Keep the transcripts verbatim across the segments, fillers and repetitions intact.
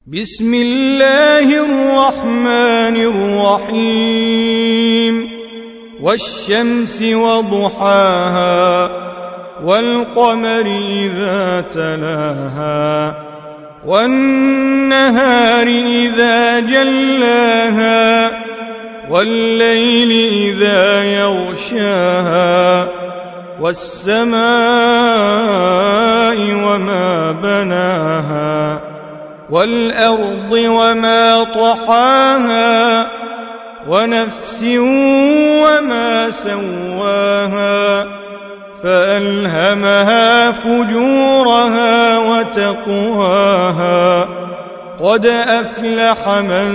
بسم الله الرحمن الرحيم والشمس وضحاها والقمر إذا تلاها والنهار إذا جلاها والليل إذا يغشاها والسماء وما بناها والأرض وما طحاها ونفس وما سواها فألهمها فجورها وتقواها قد أفلح من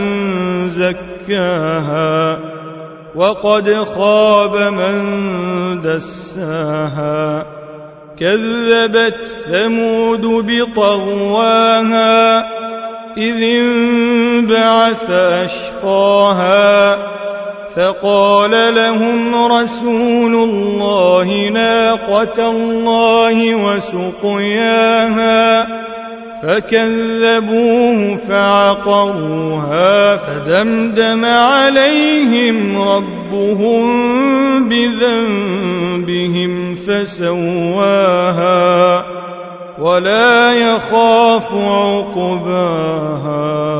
زكاها وقد خاب من دساها كذبت ثمود بطغواها إذ انبعث أشقاها فقال لهم رسول الله ناقة الله وسقياها فكذبوه فعقروها فدمدم عليهم ربهم بذنبهم فسواها ولا يخاف عقباها.